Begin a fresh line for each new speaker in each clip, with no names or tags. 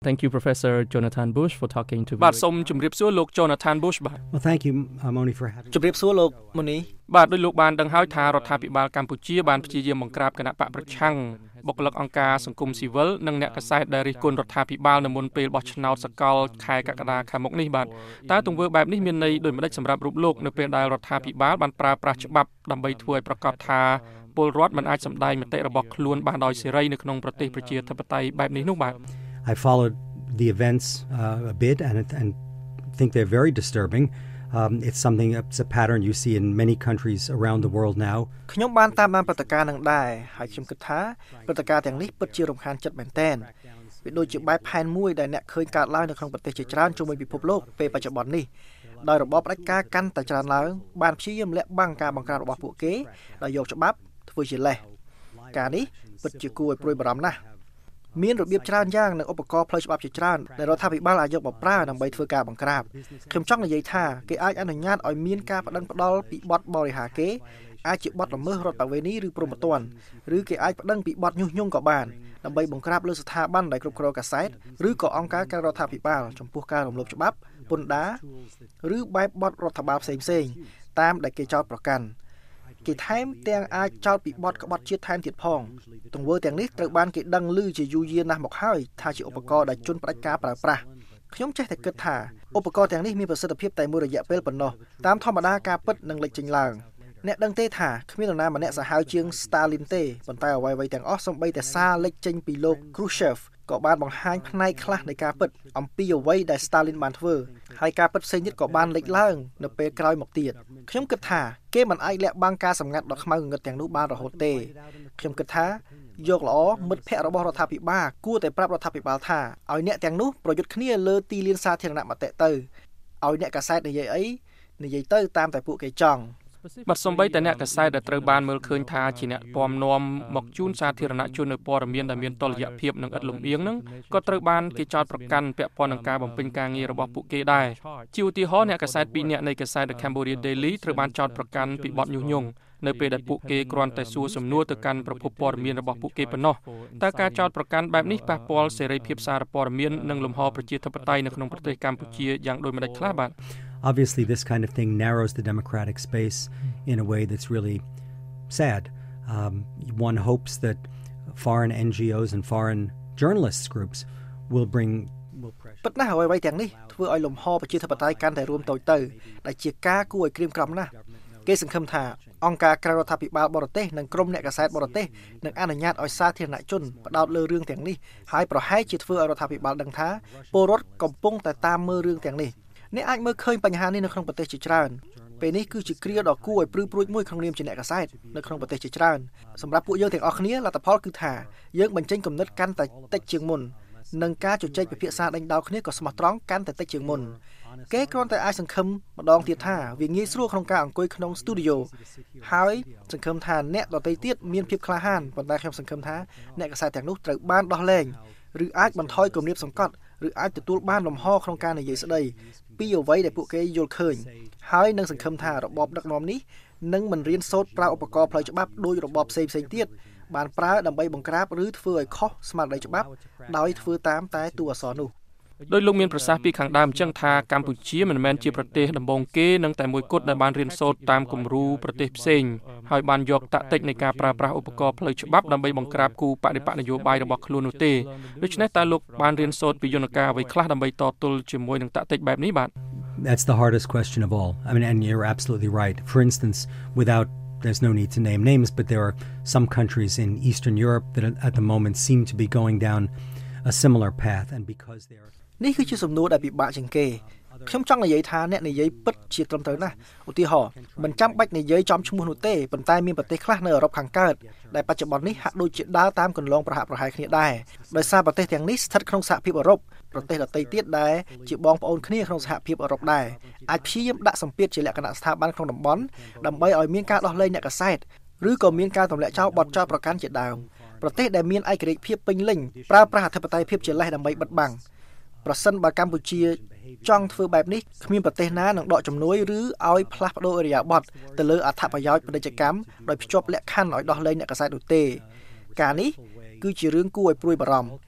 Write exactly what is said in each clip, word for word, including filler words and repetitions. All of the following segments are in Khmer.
Thank you Professor Jonathan Bush for talking to me
បាទសូមជម្រាបសួរលោក Jonathan Bush បាទ
Well thank you uh, Moni for having
ជម្រាបសួរលោក Moni បាទដោយលោកបានដឹងហើយថារដ្ឋាភិបាលកម្ពុជាបានព្យាយាមបង្ក្រាបគណៈបកប្រឆាំងបុគ្គលិកអង្គការសង្គមស៊ីវិលនិងអ្នកកាសែតដែលរិះគន់រដ្ឋាភិបាលនៅមុនពេលបោះឆ្នោតសកលខែកក្កដាខាងមុខនេះបាទតើទង្វើបែបនេះមានន័យដូចម្តេចសម្រាប់រូបលោកនៅពេលដែលរដ្ឋាភិបាលបានប្រើប្រាស់ច្បាប់ដើម្បីធ្វើឲ្យប្រកាសថាពលរដ្ឋមិនអាចសម្ដែងមតិរបស់ខ្លួនបានដោយសេរីនៅក្នុងប្រទេសប្រជាធិបតេយ្យបែបនេះនោះបាទ
I followed the events uh, a bit and and think they're very disturbing. Um, it's something it's a pattern you see in many countries around the world now.
ខ្ញុំបានតាមដានព្រឹត្តិការណ៍នឹងដែរហើយខ្ញុំគិតថាព្រឹត្តិការណ៍ទាំងនេះពិតជារំខានចិត្តមែនទែនវាដូចជាបែបផែនមួយដែលអ្នកឃើញកើតឡើងនៅក្នុងប្រទេសជាច្រើនជុំវិញពិភពលោកពេលបច្ចុប្បន្ននេះដោយរបបផ្ដាច់ការកាន់តែច្រើនឡើងបានព្យាយាមលាក់បាំងការបង្ក្រាបរបស់ពួកគេដោយយកច្បាប់ធ្វើជាលេសការនេះពិតជាគួរឲ្យព្រួយបារម្ភណាស់មានរបៀបច្រើនយ៉ាងនិងឧបករណ៍ផ្លូវច្បាប់ជាច្រើនដែលរដ្ឋាភិបាលអាចយកមកប្រើដើម្បីធ្វើការបង្ក្រាបខ្ញុំចង់និយាយថាគេអាចអនុញ្ញាតឲ្យមានការបដិងផ្ដាល់ពីបទបរិហាគេអាចជាបទល្មើសរដ្ឋបវេណីឬព្រហ្មទណ្ឌឬគេអាចប្តឹងពីបទញុះញង់ក៏បានដើម្បីបង្ក្រាបលើស្ថាប័នដែលគ្រប់គ្រងកាសែតឬក៏អង្គការក្រៅរដ្ឋាភិបាលចំពោះការរំលោភច្បាប់ពន្ធដារឬបែបបទរដ្ឋបាលផ្សេងៗតាមដែលគេចោទប្រកាន់គេថែមទាំងអាចចោទពីបទក្បត់ជាតិថែមទៀតផងទង្វើទាំងនេះត្រូវបានគេដឹងឮជាយូរយារណាស់មកហើយថាជាឧបករណ៍ដែលជនផ្ដាច់ការប្រើប្រាស់ខ្ញុំចេះតែគិតថាឧបករណ៍ទាំងនេះមានប្រសិទ្ធភាពតែមួយរយៈពេលប៉ុណ្ណោះតាមធម្មតាការពិតនឹងលេចចេញឡើងអ្នកដឹងទេថាគ្មាននរណាម្នាក់សាហាវជាង Stalin ទេប៉ុន្តែអ្វីៗទាំងអស់សូម្បីតែសារលេចចេញពីលោក Khrushchev ក៏បានបង្ហាញផ្នែកខ្លះនៃការពិតអំពីអ្វីដែល Stalin បានធ្វើហើយការពិតផ្សេងទៀតក៏បានលេចឡើងនៅពេលក្រោយមកទៀតខ្ញុំគិតថាគេមិនអាចលាក់បាំងការសម្ងាត់ដ៏ខ្មៅងងឹតទាំងនោះបានរហូតទេខ្ញុំគិតថាយកល្អមិត្តភ័ក្តិរបស់រដ្ឋាភិបាលគួរតែប្រាប់រដ្ឋាភិបាលថាឲ្យអ្នកទាំងនោះប្រយុទ្ធគ្នាលើទីលានសាធារណៈមតិទៅឲ្យអ្នកកាសែតនិយាយអីនិយាយទៅតាមតែពួកគេចង់
បាទសំបីតែអ្នកកាសែតដែលត្រូវបានមើលឃើញថាជាអ្នកពំនាំមកជូនសាធារណជននៅព័ត៌មានដែលមានតុល្យភាពនិងឥតលំអៀងហ្នឹងក៏ត្រូវបានគេចោទប្រកាន់ពាក់ព័ន្ធនឹងការបំពេញការងាររបស់ពួកគេដែរជាឧទាហរណ៍អ្នកកាសែតពីរនាក់នៃកាសែត The Cambodia Daily ត្រូវបានចោទប្រកាន់ពីបទញុះញង់នៅពេលដែលពួកគេគ្រាន់តែសួរសំណួរទៅកាន់ប្រភពព័ត៌មានរបស់ពួកគេប៉ុណ្ណោះតើការចោទប្រកាន់បែបនេះប៉ះពាល់សេរីភាពសារព័ត៌មាននិងលំហប្រជាធិបតេយ្យនៅក្នុងប្រទេសកម្ពុជាយ៉ាងដូចម្តេចខ្លះបាទ
Obviously, this kind of thing narrows the democratic space in a way that's really sad. Um, one hopes that foreign N G Os and foreign journalists groups will bring will pressure.
ប៉ុន្តែអ្វីៗទាំងនេះធ្វើឲ្យលំហប្រជាធិបតេយ្យកាន់តែរួមតូចទៅដែលជាការគួរឲ្យក្រៀមក្រំណាស់គេសង្ឃឹមថាអង្គការក្រៅរដ្ឋាភិបាលបរទេសនិងក្រុមអ្នកកាសែតបរទេសនឹងអនុញ្ញាតឲ្យសាធារណជនផ្ដោតលើរឿងទាំងនេះហើយប្រហែលជាធ្វើឲ្យរដ្ឋាភិបាលដឹងថាពលរដ្ឋកំពុងតែតាមមើលរឿងទាំងនេះអ្នកអាចមើលឃើញបញ្ហានេះនៅក្នុងប្រទេសជាច្រើនពេលនេះគឺជាគ្រាដ៏គួរឲ្យព្រឺព្រួចមួយក្នុងនាមជាអ្នកកាសែតនៅក្នុងប្រទេសជាច្រើនសម្រាប់ពួកយើងទាំងអស់គ្នាលទ្ធផលគឺថាយើងបញ្ចេញគំនិតកាន់តែតិចជាងមុននិងការជជែកពិភាក្សាដេញដោលគ្នាក៏ស្មោះត្រង់កាន់តែតិចជាងមុនគេគ្រាន់តែអាចសង្ឃឹមម្ដងទៀតថាវាងាយស្រួលក្នុងការអង្គុយក្នុងស្ទូឌីយោហើយសង្ឃឹមថាអ្នកដទៃទៀតមានភាពក្លាហានប៉ុន្តែខ្ញុំសង្ឃឹមថាអ្នកកាសែតទាំងនោះត្រូវបានដោះលែងឬអាចបន្ថយគំរាមសង្កត់ឬអាចទទួលបានលំហក្នុងការនិយាយស្ដីពីអ្វីដែលពួកគេយល់ឃើញហើយនឹងសង្ឃឹមថារបបដឹកនាំនេះនឹងមិនរៀនសូត្រប្រើឧបករណ៍ផ្លូវច្បាប់ដោយរបបផ្សេងៗទៀតបានប្រើដើម្បីបង្ក្រាបឬធ្វើឲ្យខុសស្មារតីច្បាប់ដោយធ្វើតាមតែតួអក្សរនោះ
ដោយលោកមានប្រសាសន៍ពីខាងដើមអញ្ចឹងថាកម្ពុជាមិនមែនជាប្រទេសដំបូងគេនឹងតែមួយគត់ដែលបានរៀនសូត្រតាមគំរូប្រទេសផ្សេងហើយបានយកតាក់ទិកនៃការប្រើប្រាស់ឧបករណ៍ផ្លូវច្បាប់ដើម្បីបង្ក្រាបគូបដិបត្តិនយោបាយរបស់ខ្លួននោះទេដូច្នេះតើលោកបានរៀនសូត្រពីយន្តការអ្វីខ្លះដើម្បីតទល់ជាមួយនឹងតាក់ទិកបែបនេះបាទ
That's the hardest question of all. I mean, and you're absolutely right. For instance, without there's no need to name names, but there are some countries in Eastern Europe that at the moment seem to be going down a similar path and because they are
នេះគឺជាសំណួរដែលពិបាកជាងគេខ្ញុំចង់និយាយថាអ្នកនិយាយពិតជាត្រឹមត្រូវណាស់ឧទាហរណ៍មិនចាំបាច់និយាយចំឈ្មោះនោះទេប៉ុន្តែមានប្រទេសខ្លះនៅអឺរ៉ុបខាងកើតដែលបច្ចុប្បន្ននេះហាក់ដូចជាដើរតាមគន្លងប្រហាក់ប្រហែលគ្នាដែរដោយសារប្រទេសទាំងនេះស្ថិតក្នុងសហភាពអឺរ៉ុបប្រទេសដទៃទៀតដែលជាបងប្អូនគ្នាក្នុងសហភាពអឺរ៉ុបដែរអាចព្យាយាមដាក់សម្ពាធជាលក្ខណៈស្ថាប័នក្នុងតំបន់ដើម្បីឲ្យមានការដោះលែងអ្នកកាសែតឬក៏មានការទម្លាក់ចោលបទចោទប្រកាន់ជាដើមប្រទេសដែលមានឯករាជ្យភាពពេញលេញប្រើប្រាស់អធិបតេយ្យភាពជាលេសដើម្បីបិទបាំងប្រសិនបើកម្ពុជាចង់ធ្វើបែបនេះគ្មានប្រទេសណានឹងដកជំនួយឬឲ្យផ្លាស់ប្ដូរឥរិយាបថទៅលើអត្ថប្រយោជន៍ពាណិជ្ជកម្មដោយភ្ជាប់លក្ខខណ្ឌឲ្យដោះលែងអ្នកកាសែតនោះទេការនេះគឺជារឿងគួរឲ្យព្រួយបារម្ភ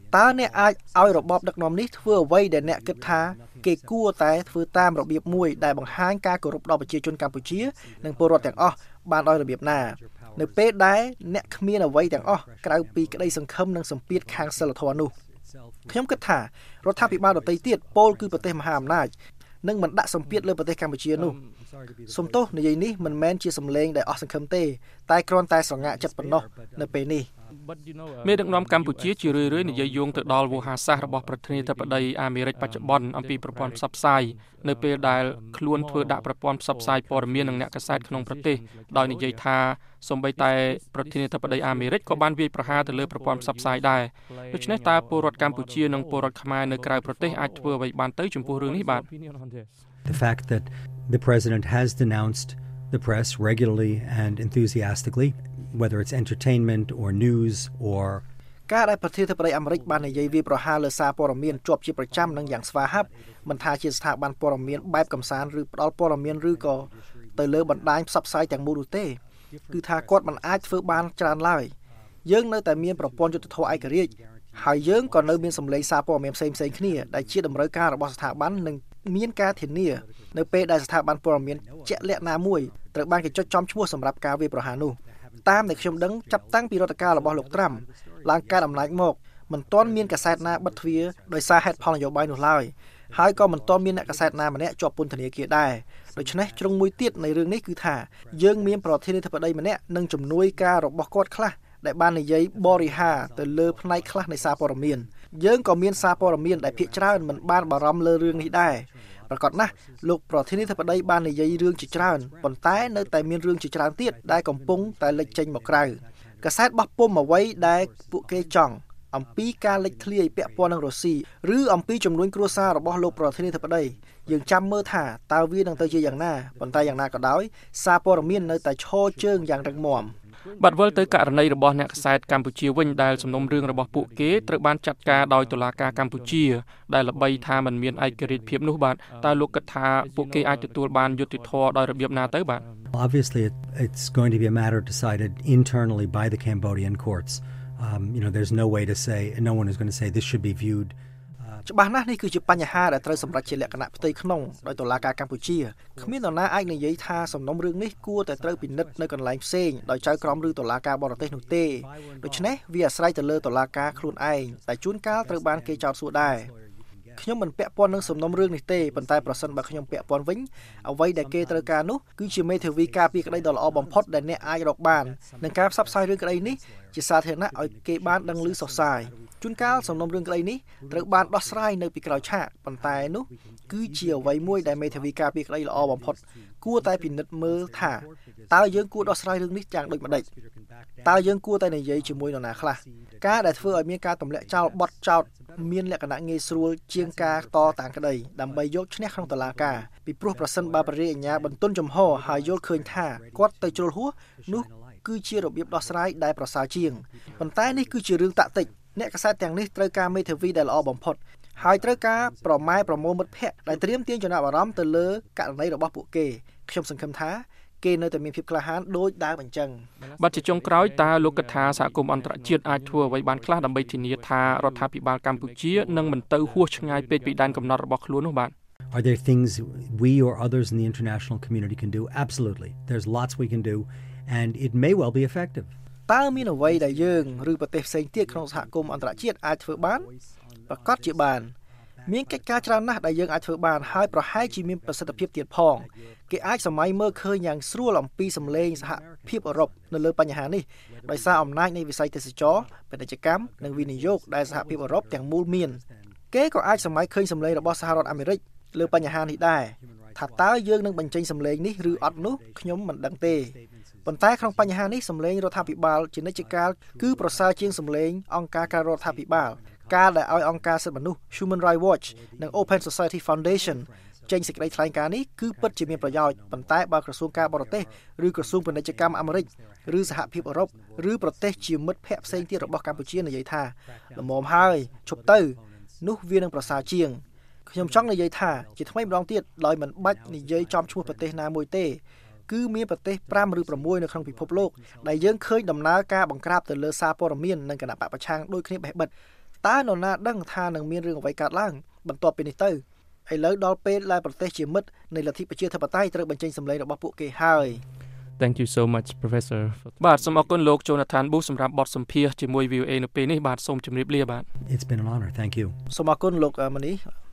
តើអ្នកអាចឲ្យរបបដឹកនាំនេះធ្វើអ្វីដែលអ្នកគិតថាគេគួរតែធ្វើតាមរបៀបមួយដែលបង្ហាញការគោរពដល់ប្រជាជនកម្ពុជានិងពលរដ្ឋទាំងអស់បានដោយរបៀបណានៅពេលដែលអ្នកគ្មានអ្វីទាំងអស់ក្រៅពីក្តីសង្ឃឹមនិងសម្ពាធខាងសិលធម៌នោះខ្ញុំគិតថារដ្ឋាភិបាលដទៃទៀតពោលគឺប្រទេសមហាអំណាចនឹងមិនដាក់សម្ពាធលើប្រទេសកម្ពុជានោះសំទោសនិយាយនេះមិនមែនជាសម្លេងដែលអស់សង្ឃឹមទេតែគ្រាន់តែស្រងាក់ចិត្តប៉ុណ្ណោះនៅពេលនេះ
មេដឹកនាំកម្ពុជាជារឿយៗនិយាយយោងទៅដល់វោហារសាស្ត្ររបស់ប្រធានាធិបតីអាមេរិកបច្ចុប្បន្នអំពីប្រព័ន្ធផ្សព្វផ្សាយនៅពេលដែលខ្លួនធ្វើដាក់ប្រព័ន្ធផ្សព្វផ្សាយព័ត៌មាននិងអ្នកកាសែតក្នុងប្រទេសដោយនិយាយថាសូម្បីតែប្រធានាធិបតីអាមេរិកក៏បានវាយប្រហារទៅលើប្រព័ន្ធផ្សព្វផ្សាយដែរដូច្នេះតើពលរដ្ឋកម្ពុជានិងពលរដ្ឋខ្មែរនៅក្រៅប្រទេសអាចធ្វើអ្វីបានទៅចំពោះរឿងនេះបាទ
The fact that the president has denounced the press regularly and enthusiastically, whether it's entertainment or news or
ការដែលប្រធានាធិបតីអាមេរិកបាននិយាយវាយប្រហារលើសារព័ត៌មានជាប់ជាប្រចាំនិងយ៉ាងស្វាហាប់មិនថាជាស្ថាប័នព័ត៌មានបែបកំសាន្តឬផ្ដល់ព័ត៌មានឬក៏ទៅលើបណ្ដាញផ្សព្វផ្សាយទាំងមូលនោះទេគឺថាគាត់មិនអាចធ្វើបានច្រើនឡើយយើងនៅតែមានប្រព័ន្ធយុត្តិធម៌ឯករាជ្យហើយយើងក៏នៅមានសម្លេងសារព័ត៌មានផ្សេងៗគ្នាដែលជាតម្រូវការរបស់ស្ថាប័ននិងមានការធានានៅពេលដែលស្ថាប័នព័ត៌មានជាក់លាក់ណាមួយត្រូវបានគេចុចចំឈ្មោះសម្រាប់ការវាយប្រហារនោះតាមដែលខ្ញុំដឹងចាប់តាំងពីរដ្ឋកាលរបស់លោកត្រាំឡើងការអំណាចមកមិនទាន់មានកាសែតណាបិទទ្វារដោយសារហេតុផលនយោបាយនោះឡើយហើយក៏មិនទាន់មានអ្នកកាសែតណាម្នាក់ជាប់ពន្ធនាគារដែរដូច្នេះជ្រុងមួយទៀតនៃរឿងនេះគឺថាយើងមានប្រធានាធិបតីម្នាក់និងជំនួយការរបស់គាត់ខ្លះដែលបាននិយាយបរិហារទៅលើផ្នែកខ្លះនៃសារព័ត៌មានយើងក៏មានសារព័ត៌មានដែលភាគច្រើនមិនបានបារម្ភលើរឿងនេះដែរប្រកបណាស់លោកប្រធានាធិបតីបាននិយាយរឿងជាច្រើនប៉ុន្តែនៅតែមានរឿងជាច្រើនទៀតដែលកំពុងតែលេចចេញមកក្រៅកាសែតបោះពុម្ពអ្វីដែលពួកគេចង់អំពីការលេចធ្លាយពាក់ព័ន្ធនឹងរុស្ស៊ីឬអំពីចំនួនគ្រួសាររបស់លោកប្រធានាធិបតីយើងចាំមើលថាតើវានឹងទៅជាយ៉ាងណាប៉ុន្តែយ៉ាងណាក៏ដោយសារព័ត៌មាននៅតែឈរជើងយ៉ាងរឹងមាំ
បាទវិលទៅករណីរបស់អ្នកកាសែតកម្ពុជាវិញដែលសំណុំរឿងរបស់ពួកគេត្រូវបានចាត់ការដោយតុលាការកម្ពុជាដែលល្បីថាมันមានឯករាជ្យភាពនោះបាទតើលោកគិតថាពួកគេអាចទទួលបានយុត្តិធម៌ដោយរបៀបណាទៅបាទ
Obviously it, it's going to be a matter decided internally by the Cambodian courts. Um, you know, there's no way to say, no one is going to say this should be viewed.
ច្បាស់ណាស់នេះគឺជាបញ្ហាដែលត្រូវសម្រេចជាលក្ខណៈផ្ទៃក្នុងដោយតុលាការកម្ពុជាគ្មាននរណាអាចនិយាយថាសំណុំរឿងនេះគួរតែត្រូវពិនិត្យនៅកន្លែងផ្សេងដោយចៅក្រមឬតុលាការបរទេសនោះទេដូច្នេះវាអាស្រ័យទៅលើតុលាការខ្លួនឯងតែជួនកាលត្រូវបានគេចោទសួរដែរខ្ញុំមិនពាក់ព័ន្ធនឹងសំណុំរឿងនេះទេប៉ុន្តែប្រសិនបើខ្ញុំពាក់ព័ន្ធវិញអ្វីដែលគេត្រូវការនោះគឺជាមេធាវីការពារក្តីដ៏ល្អបំផុតដែលអ្នកអាចរកបាននឹងការផ្សព្វផ្សាយរឿងក្តីនេះជាសាធារណៈឲ្យគេបានដឹងឮសុសសាយជួនកាលសំណុំរឿងក្តីនេះត្រូវបានដោះស្រាយនៅពីក្រោយឆាកប៉ុន្តែនោះគឺជាអ្វីមួយដែលមេធាវីការពារក្តីល្អបំផុតគួរតែពិនិត្យមើលថាតើយើងគួរដោះស្រាយរឿងនេះយ៉ាងដូចម្តេចតើយើងគួរតែនិយាយជាមួយនរណាខ្លះការដែលធ្វើឲ្យមានការទម្លាក់ចោលបទចោទមានលក្ខណៈងាយស្រួលជាងការតតាំងក្តីដើម្បីយកឈ្នះក្នុងតុលាការពីព្រោះប្រសិនបើព្រះរាជអាជ្ញាបន្ទន់ចំហហើយយល់ឃើញថាគាត់ទៅជ្រុលហួសនោះគឺជារបៀបដោះស្រាយដែលប្រសើរជាងប៉ុន្តែនេះគឺជារឿងតាក់ទិចអ្នកកាសែតទាំងនេះត្រូវការមេធាវីដែលល្អបំផុតហើយត្រូវការប្រម៉ែប្រមូលមិត្តភ័ក្តិដែលត្រៀមទាញចំណាប់អារម្មណ៍ទៅលើករណីរបស់ពួកគេខ្ញុំសង្ឃឹមថាគេនៅតែមានភាពក្លាហានដូចដើមអញ្ចឹង
បាទជាចុងក្រោយតើលោកគិតថាសហគមន៍អន្តរជាតិអាចធ្វើអ្វីបានខ្លះដើម្បីធានាថារដ្ឋាភិបាលកម្ពុជានឹងមិនទៅហួសឆ្ងាយពេកពីដែនកំណត់របស់ខ្លួននោះបាទ
Are there things we or others in the international community can do? Absolutely. There's lots we can do and it may well be effective.
តើមានអ្វីដែលយើងឬប្រទេសផ្សេងទៀតក្នុងសហគមន៍អន្តរជាតិអាចធ្វើបានប្រកាសជាបានមានកិច្ចការច្រើនណាស់ដែលយើងអាចធ្វើបានហើយប្រហែលជាមានប្រសិទ្ធភាពទៀតផងគេអាចសម័យមើលឃើញយ៉ាងស្រួលអំពីសម្លេងសហភាពអឺរ៉ុបនៅលើបញ្ហានេះដោយសារអំណាចនៃវិស័យទេសចរពាណិជ្ជកម្មនិងវិនិយោគដែលសហភាពអឺរ៉ុបទាំងមូលមានគេក៏អាចសម័យឃើញសម្លេងរបស់សហរដ្ឋអាមេរិកលើបញ្ហានេះដែរថាតើយើងនឹងបញ្ចេញសម្លេងនេះឬអត់នោះខ្ញុំមិនដឹងទេប៉ុន្តែក្នុងបញ្ហានេះសម្លេងរដ្ឋាភិបាលជានិច្ចកាលគឺប្រសើរជាងសម្លេងអង្គការក្រៅរដ្ឋាភិបាលការដែលឲ្យអង្គការសិទ្ធិមនុស្ស Human Rights Watch និង Open Society Foundation ចេញសេចក្តីថ្លែងការណ៍នេះគឺពិតជាមានប្រយោជន៍ប៉ុន្តែបើក្រសួងការបរទេសឬក្រសួងពាណិជ្ជកម្មអាមេរិកឬសហភាពអឺរ៉ុបឬប្រទេសជាមិត្តភ័ក្តិផ្សេងទៀតរបស់កម្ពុជានិយាយថាល្មមហើយឈប់ទៅនោះវានឹងប្រសើរជាងខ្ញុំចង់និយាយថាជាថ្មីម្ដងទៀតដោយមិនបាច់និយាយចំឈ្មោះប្រទេសណាមួយទេគឺមានប្រទេសប្រាំឬប្រាំមួយនៅក្នុងពិភពលោកដែលយើងឃើញដំណើរការបង្ក្រាបទៅលើសារព័ត៌មាននិងគណៈបកប្រឆាំងដូចគ្នាបេះបិទតើនរណាដឹងថានឹងមានរឿងអ្វីកើតឡើងបន្ទាប់ពីនេះទៅឥឡូវដល់ពេលដែលប្រទេសជាមិត្តនៃលទ្ធិប្រជាធិបតេយ្យត្រូវបញ្ចេញសម្លេងរបស់ពួកគេហើយ
Thank you so much Professor
បាទសូមអរគុណលោក Jonathan Bush សម្រាប់បទសម្ភាសន៍ជាមួយ V O A នៅពេលនេះបាទសូមជម្រាបលាបាទ
It's been an honor. Thank you.
សូមអរគុណលោកមនី